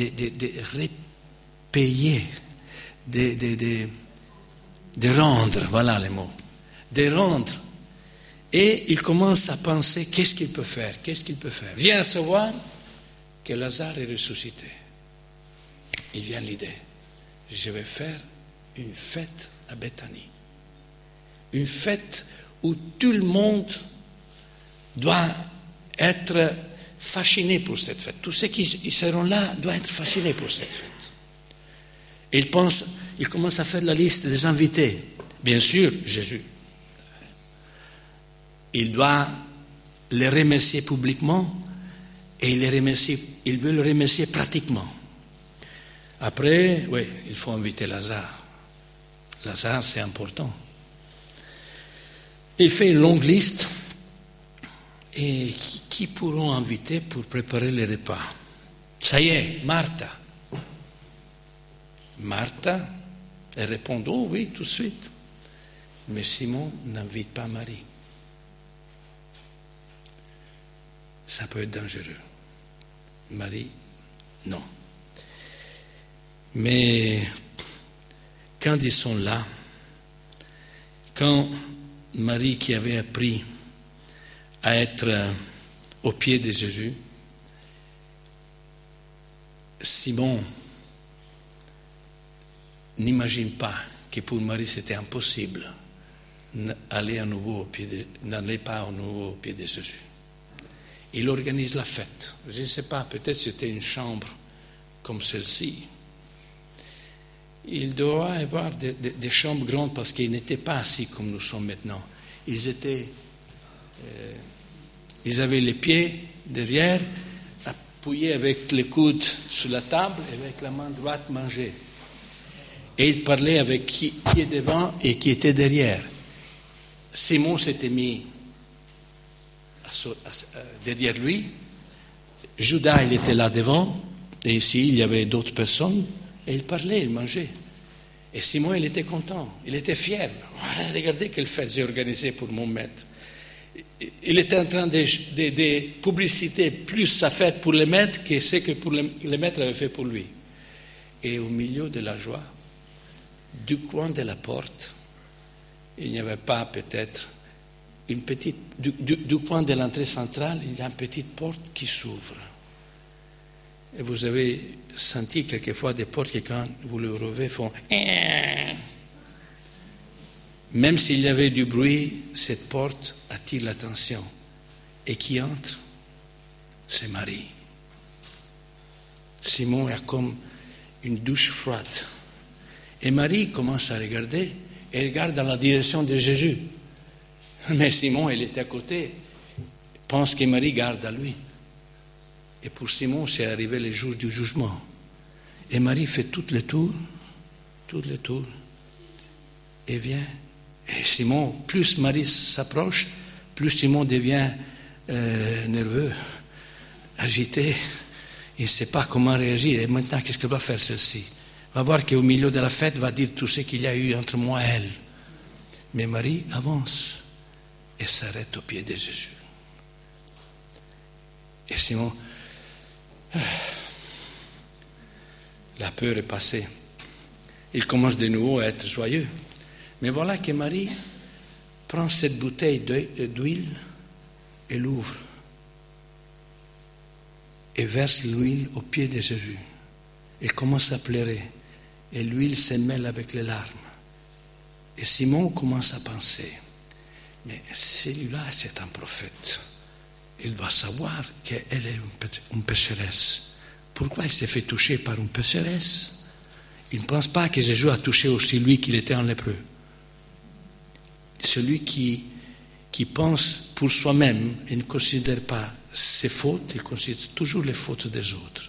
repayer, de rendre, voilà le mot, de rendre. Et il commence à penser, qu'est-ce qu'il peut faire? Vient savoir que Lazare est ressuscité. Il vient l'idée, je vais faire une fête à Béthanie. Une fête où tout le monde doit être fasciné pour cette fête. Tous ceux qui seront là doivent être fascinés pour cette fête. Et il commence à faire la liste des invités. Bien sûr, Jésus. Il doit les remercier publiquement et il veut le remercier pratiquement. Après, oui, il faut inviter Lazare. Lazare, c'est important. Il fait une longue liste. Et qui pourront inviter pour préparer les repas? Ça y est, Martha. Martha, elle répond, oh oui, tout de suite. Mais Simon n'invite pas Marie. Ça peut être dangereux. Marie, non. Mais quand ils sont là, quand Marie qui avait appris à être au pied de Jésus, Simon n'imagine pas que pour Marie c'était impossible n'aller pas à nouveau au pied de Jésus. Il organise la fête. Je ne sais pas, peut-être c'était une chambre comme celle-ci. Il doit y avoir des chambres grandes parce qu'ils n'étaient pas assis comme nous sommes maintenant. Ils avaient les pieds derrière, appuyés avec les coudes sur la table et avec la main droite mangeaient. Et il parlait avec qui est devant et qui était derrière. Simon s'était mis derrière lui. Judas, il était là devant. Et ici, il y avait d'autres personnes. Et il parlait, il mangeait. Et Simon, il était content. Il était fier. Regardez quelle fête j'ai organisée pour mon maître. Il était en train de publiciter plus sa fête pour le maître que ce que le maître avait fait pour lui. Et au milieu de la joie, du coin de la porte, il n'y avait pas peut-être une petite... Du coin de l'entrée centrale, il y a une petite porte qui s'ouvre. Et vous avez senti quelquefois des portes qui, quand vous le rouvez, font... Même s'il y avait du bruit, cette porte attire l'attention. Et qui entre? C'est Marie. Simon a comme une douche froide. Et Marie commence à regarder, et regarde dans la direction de Jésus. Mais Simon, il était à côté, pense que Marie garde à lui. Et pour Simon, c'est arrivé le jour du jugement. Et Marie fait tout le tour, et vient. Et Simon, plus Marie s'approche, plus Simon devient nerveux, agité. Il ne sait pas comment réagir. Et maintenant, qu'est-ce qu'elle va faire celle-ci? Va voir qu'au milieu de la fête, va dire tout ce qu'il y a eu entre moi et elle. Mais Marie avance et s'arrête au pied de Jésus. Et Simon, la peur est passée. Il commence de nouveau à être joyeux. Mais voilà que Marie prend cette bouteille d'huile et l'ouvre et verse l'huile au pied de Jésus. Il commence à pleurer et l'huile se mêle avec les larmes. Et Simon commence à penser, mais celui-là c'est un prophète. Il doit savoir qu'elle est une pécheresse. Pourquoi il s'est fait toucher par une pécheresse? Il ne pense pas que Jésus a touché aussi lui qu'il était un lépreux. Celui qui pense pour soi-même, il ne considère pas ses fautes, il considère toujours les fautes des autres.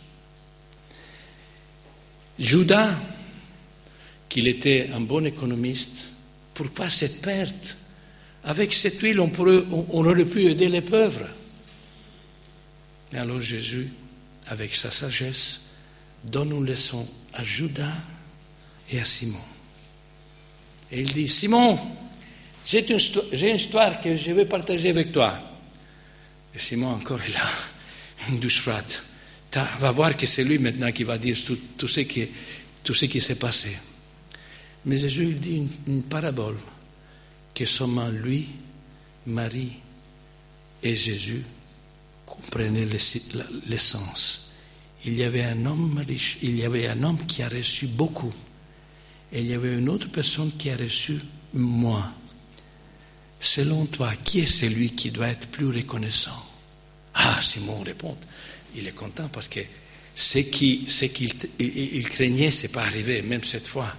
Judas, qu'il était un bon économiste, pourquoi cette perte? Avec cette huile, on aurait pu aider les pauvres. Et alors Jésus, avec sa sagesse, donne une leçon à Judas et à Simon. Et il dit, Simon, j'ai une histoire que je vais partager avec toi. Et Simon encore est là, une douce froide. Va voir que c'est lui maintenant qui va dire tout ce qui s'est passé. Mais Jésus dit une parabole que seulement lui, Marie et Jésus comprenaient l'essence. Il y avait un homme riche, il y avait un homme qui a reçu beaucoup, et il y avait une autre personne qui a reçu moins. Selon toi, qui est celui qui doit être plus reconnaissant? Ah, Simon répond. Il est content parce que ce qu'il craignait, ce n'est pas arrivé, même cette fois.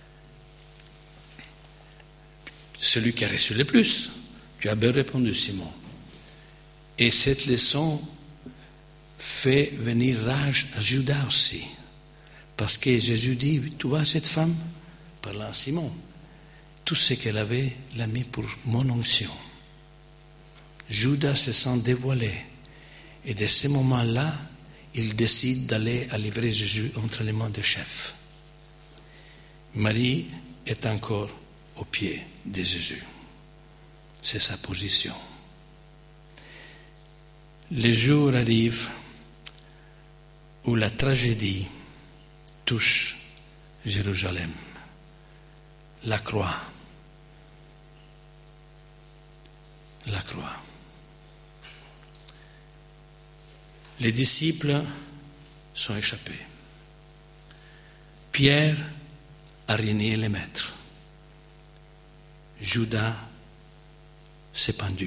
Celui qui a reçu le plus, tu as bien répondu, Simon. Et cette leçon fait venir rage à Judas aussi. Parce que Jésus dit, tu vois cette femme, parlant à Simon, tout ce qu'elle avait, l'a mis pour mon onction. Judas se sent dévoilé. Et de ce moment-là, il décide d'aller à livrer Jésus entre les mains des chefs. Marie est encore au pied de Jésus. C'est sa position. Les jours arrivent où la tragédie touche Jérusalem. La croix. La croix. Les disciples sont échappés. Pierre a renié les maîtres. Judas s'est pendu.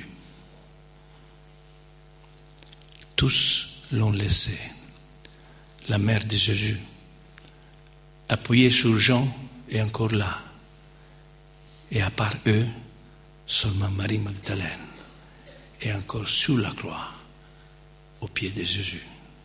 Tous l'ont laissé. La mère de Jésus, appuyée sur Jean, est encore là. Et à part eux, seulement Marie Magdalène est encore sous la croix, au pied de Jésus.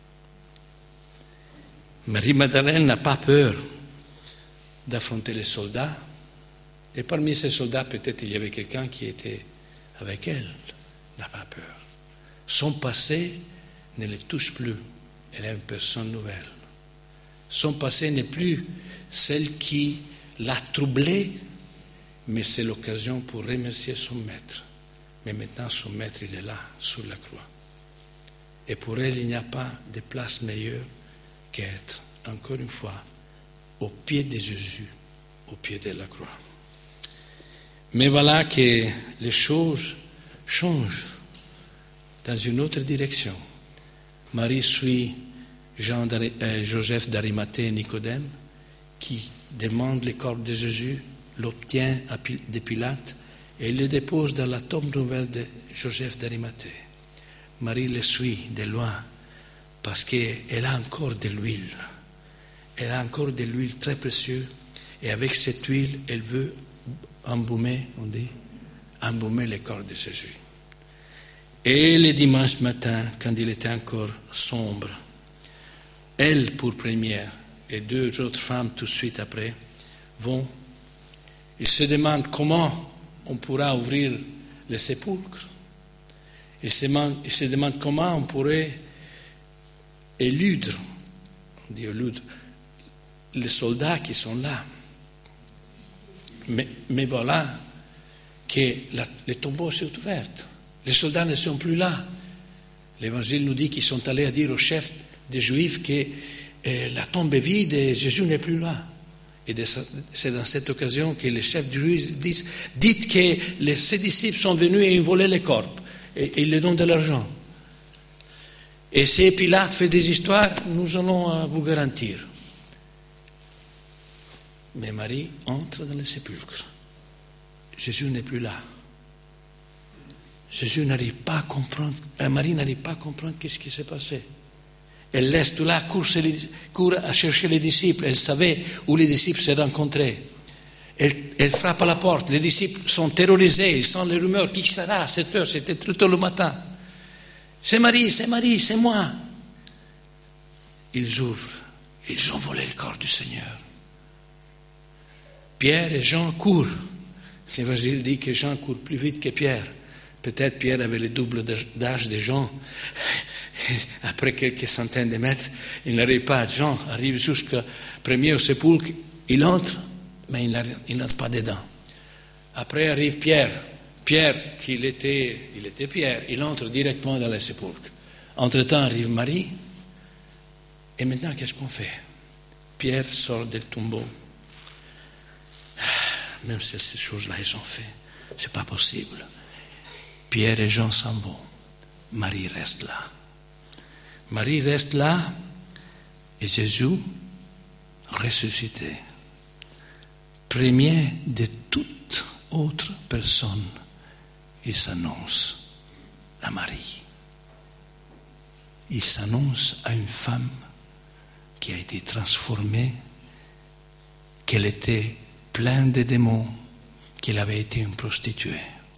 Marie Magdalène n'a pas peur d'affronter les soldats. Et parmi ces soldats, peut-être il y avait quelqu'un qui était avec elle. N'a pas peur. Son passé ne le touche plus. Elle est une personne nouvelle. Son passé n'est plus celle qui l'a troublée, mais c'est l'occasion pour remercier son maître. Mais maintenant, son maître, il est là, sur la croix. Et pour elle, il n'y a pas de place meilleure qu'être, encore une fois, au pied de Jésus, au pied de la croix. Mais voilà que les choses changent dans une autre direction. Marie suit Joseph d'Arimathée et Nicodème, qui demande le corps de Jésus, l'obtient de Pilate, et il le dépose dans la tombe nouvelle de Joseph d'Arimathée. Marie le suit de loin parce qu'elle a encore de l'huile. Elle a encore de l'huile très précieuse et avec cette huile, elle veut embaumer le corps de Jésus. Et le dimanche matin, quand il était encore sombre, elle pour première et deux autres femmes tout de suite après vont. Ils se demandent comment on pourra ouvrir le sépulcre. Ils se demandent comment on pourrait éludre les soldats qui sont là. Mais voilà que les tombeaux sont ouverts. Les soldats ne sont plus là. L'Évangile nous dit qu'ils sont allés à dire aux chefs des Juifs que la tombe est vide et Jésus n'est plus là. Et c'est dans cette occasion que les chefs des Juifs disent « Dites que ses disciples sont venus et ils volaient les corps. » Et ils leur donnent de l'argent. Et si Pilate fait des histoires, nous allons vous garantir. Mais Marie entre dans le sépulcre. Jésus n'est plus là. Jésus n'arrive pas à comprendre, Marie n'arrive pas à comprendre ce qui s'est passé. Elle laisse tout là, court à chercher les disciples. Elle savait où les disciples se rencontraient. Elle frappe à la porte. Les disciples sont terrorisés. Ils sentent les rumeurs. Qui sera à cette heure? C'était très tôt le matin. C'est Marie, c'est moi. Ils ouvrent. Ils ont volé le corps du Seigneur. Pierre et Jean courent. L'Évangile dit que Jean court plus vite que Pierre. Peut-être Pierre avait le double d'âge de Jean. Après quelques centaines de mètres, il n'arrive pas. Jean arrive jusqu'au premier au sépulcre. Il entre, mais il n'entre pas dedans. Après arrive Pierre. Pierre, il était Pierre, il entre directement dans le sépulcre. Entre-temps arrive Marie. Et maintenant, qu'est-ce qu'on fait? Pierre sort du tombeau. Même si ces choses-là, ils sont faites, c'est pas possible. Pierre et Jean s'en vont. Marie reste là. Marie reste là et Jésus ressuscité. Premier de toute autre personne, il s'annonce à Marie. Il s'annonce à une femme qui a été transformée, qu'elle était pleine de démons, qu'elle avait été une prostituée.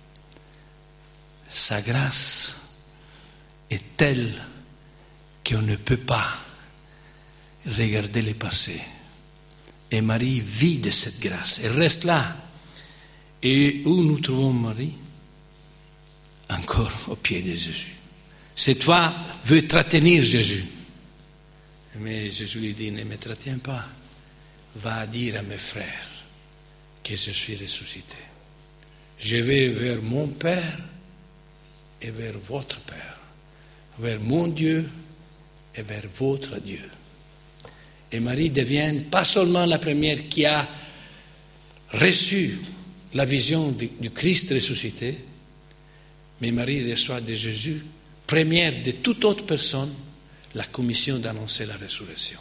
Sa grâce est telle qu'on ne peut pas regarder le passé. Et Marie vit de cette grâce. Elle reste là. Et où nous trouvons Marie? Encore au pied de Jésus. C'est toi veux entretenir Jésus. Mais Jésus lui dit, ne m'entretiens pas. Va dire à mes frères que je suis ressuscité. Je vais vers mon Père et vers votre Père. Vers mon Dieu et vers votre Dieu. Et Marie devient pas seulement la première qui a reçu la vision du Christ ressuscité, mais Marie reçoit de Jésus, première de toute autre personne, la commission d'annoncer la résurrection.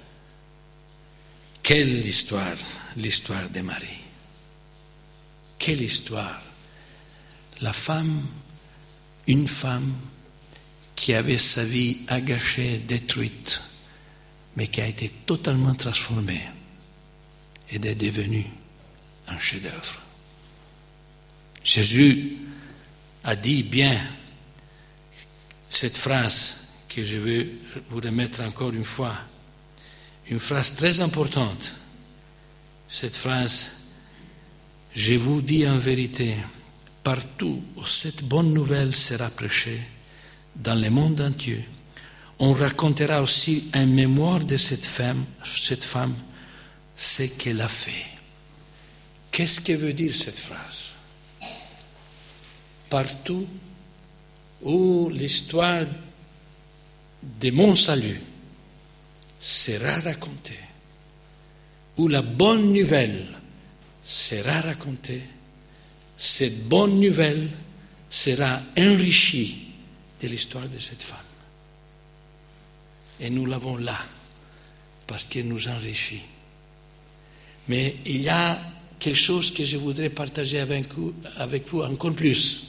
Quelle histoire, l'histoire de Marie. Quelle histoire. Une femme qui avait sa vie agachée, détruite, mais qui a été totalement transformée et est devenue un chef-d'œuvre. Jésus a dit bien cette phrase que je vais vous remettre encore une fois, une phrase très importante. Cette phrase, je vous dis en vérité, partout où cette bonne nouvelle sera prêchée, dans le monde entier, on racontera aussi en mémoire de cette femme ce qu'elle a fait. Qu'est-ce que veut dire cette phrase? Partout où l'histoire de mon salut sera racontée, où la bonne nouvelle sera racontée, cette bonne nouvelle sera enrichie de l'histoire de cette femme. Et nous l'avons là, parce qu'elle nous enrichit. Mais il y a quelque chose que je voudrais partager avec vous encore plus.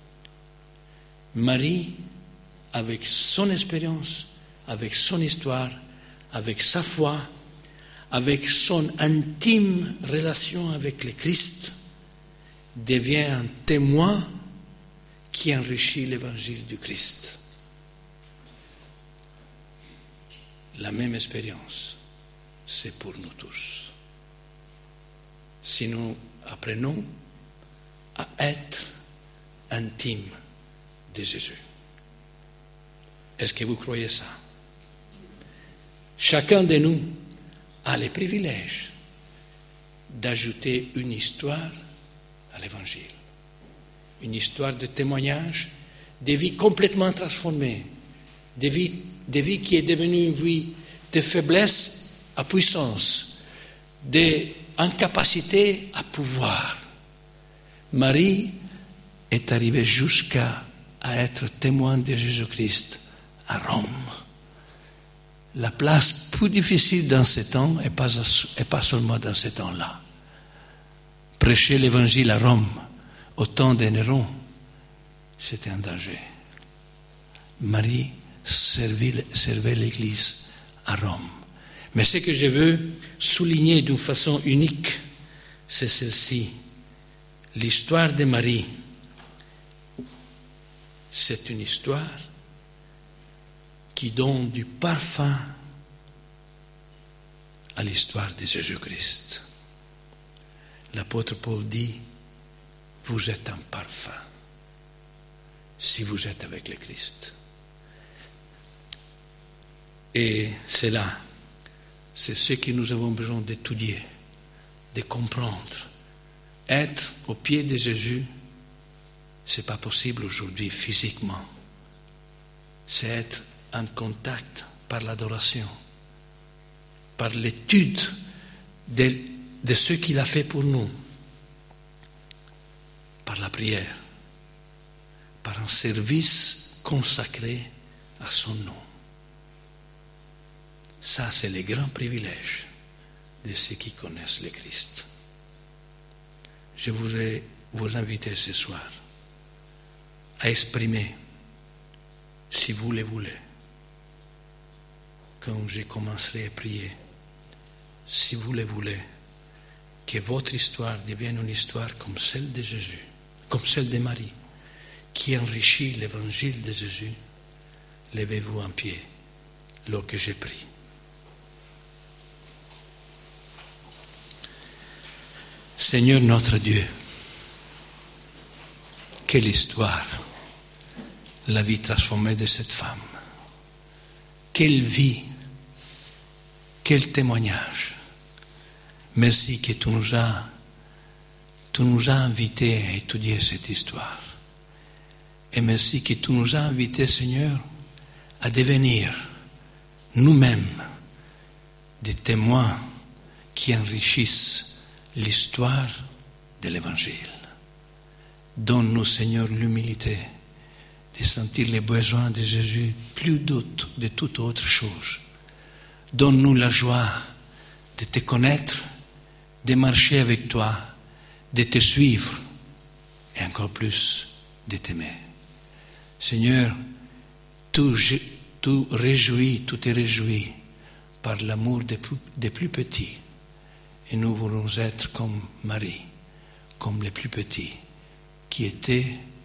Marie, avec son expérience, avec son histoire, avec sa foi, avec son intime relation avec le Christ, devient un témoin qui enrichit l'évangile du Christ. La même expérience, c'est pour nous tous. Si nous apprenons à être intimes de Jésus. Est-ce que vous croyez ça? Chacun de nous a le privilège d'ajouter une histoire à l'Évangile. Une histoire de témoignage, de vie complètement transformée, de vie qui est devenue une vie de faiblesse à puissance, d'incapacité à pouvoir. Marie est arrivée jusqu'à être témoin de Jésus-Christ à Rome. La place plus difficile dans ce temps et pas seulement dans ce temps-là. Prêcher l'évangile à Rome au temps de Néron, c'était un danger. Marie servait l'Église à Rome. Mais ce que je veux souligner d'une façon unique, c'est celle-ci. L'histoire de Marie, c'est une histoire qui donne du parfum à l'histoire de Jésus-Christ. L'apôtre Paul dit, vous êtes un parfum si vous êtes avec le Christ. Et c'est ce que nous avons besoin d'étudier, de comprendre, être au pied de Jésus, ce n'est pas possible aujourd'hui physiquement. C'est être en contact par l'adoration, par l'étude de ce qu'il a fait pour nous, par la prière, par un service consacré à son nom. Ça, c'est le grand privilège de ceux qui connaissent le Christ. Je voudrais vous inviter ce soir à exprimer, si vous le voulez, quand je commencerai à prier, si vous le voulez, que votre histoire devienne une histoire comme celle de Jésus, comme celle de Marie, qui enrichit l'évangile de Jésus. Levez-vous en pied, lors que je prie. Seigneur notre Dieu, quelle histoire, la vie transformée de cette femme. Quelle vie, quel témoignage. Merci que tu nous as invités à étudier cette histoire. Et merci que tu nous as invités, Seigneur, à devenir nous-mêmes des témoins qui enrichissent l'histoire de l'Évangile. Donne-nous, Seigneur, l'humilité de sentir les besoins de Jésus plus de toute autre chose. Donne-nous la joie de te connaître, de marcher avec toi, de te suivre et encore plus de t'aimer. Seigneur, tu te réjouis par l'amour des plus petits. Et nous voulons être comme Marie, comme les plus petits, qui étaient